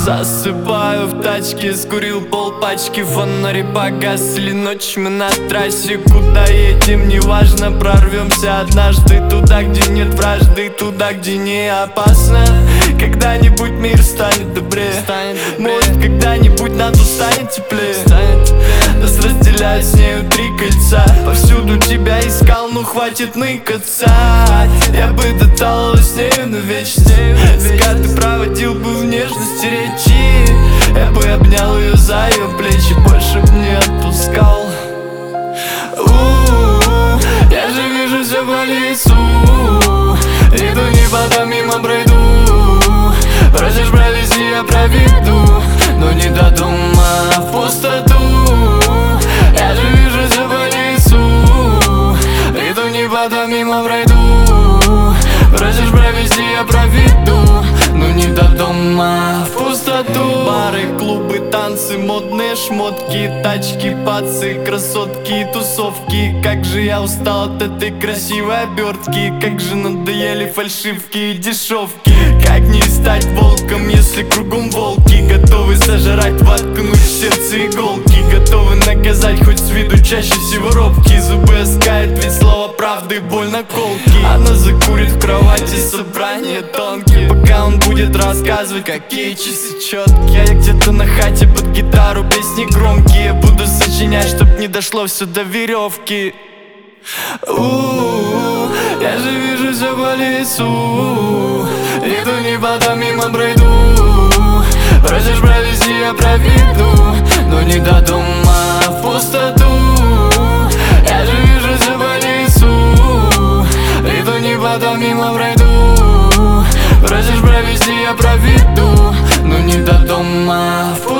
Засыпаю в тачке, скурил полпачки, фонари погасли, ночь мы на трассе. Куда едем, неважно, прорвемся однажды туда, где нет вражды, туда, где не опасно. Когда-нибудь мир станет добрее, может, когда-нибудь НАТО станет теплее. Нас разделяют с нею 3 кольца. Повсюду тебя искал, ну хватит ныкаться. Я бы доталась с нею навечно, закаты проводил бы в нежности речи. Я бы обнял ее за ее плечи, больше б не отпускал. Я же вижу все по лицу, иду не потом мимо пройду. Просишь провези, я проведу, но не до дома, в пустоту. Я же вижу все по лицу, иду не потом мимо пройду. Просишь провести, я проведу, но не до дома, в пустоту. Бары, клубы, танцы, модные шмотки, тачки, пацы, красотки, тусовки. Как же я устал от этой красивой обертки, как же надоели фальшивки и дешевки. Как не стать волком, если кругом волки, готовы сожрать, воткнуть в сердце иголки, готовы наказать, хоть с виду чаще всего робкие. Зубы оскалят, ведь слово правды больно колки. Она закурит в кровати, собрание тонкие, пока он будет рассказывать, какие часы четкие. Я где-то на хате под гитару, песни громкие, буду сочинять, чтоб не дошло все до веревки. Я же вижу все по лицу, иду не потом мимо пройду. Просишь провези, я проведу, но не до дома, в пустоту. Я же вижу все по лицу, иду не потом мимо пройду. Просишь провези, я проведу, но не до дома, в пустоту.